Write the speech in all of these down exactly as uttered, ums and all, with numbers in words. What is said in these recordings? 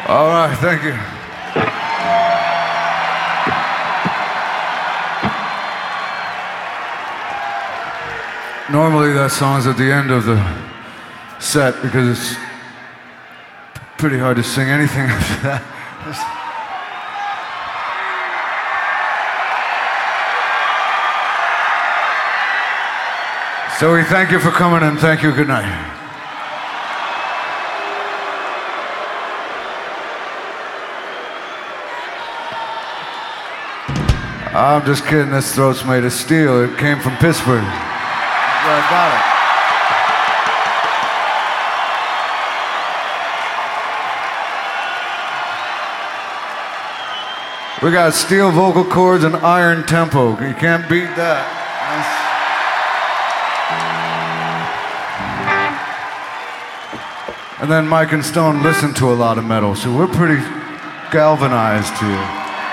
All right, thank you. Normally that song's at the end of the set because it's pretty hard to sing anything after that. So we thank you for coming and thank you, good night. I'm just kidding, this throat's made of steel. It came from Pittsburgh. That's where I got it. We got steel vocal cords and iron tempo. You can't beat that. That's... And then Mike and Stone listen to a lot of metal, so we're pretty galvanized here.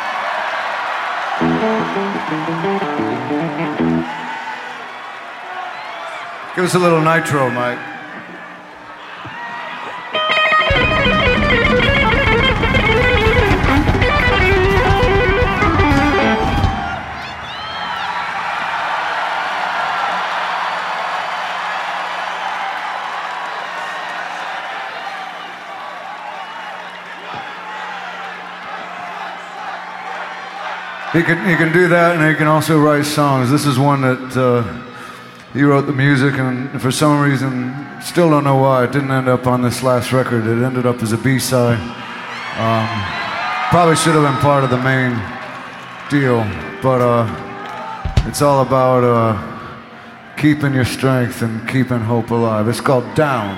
Give us a little nitro, Mike. He can, he can do that, and he can also write songs. This is one that uh, he wrote the music, and for some reason, still don't know why, it didn't end up on this last record. It ended up as a B-side. Um, probably should have been part of the main deal, but uh, it's all about uh, keeping your strength and keeping hope alive. It's called Down.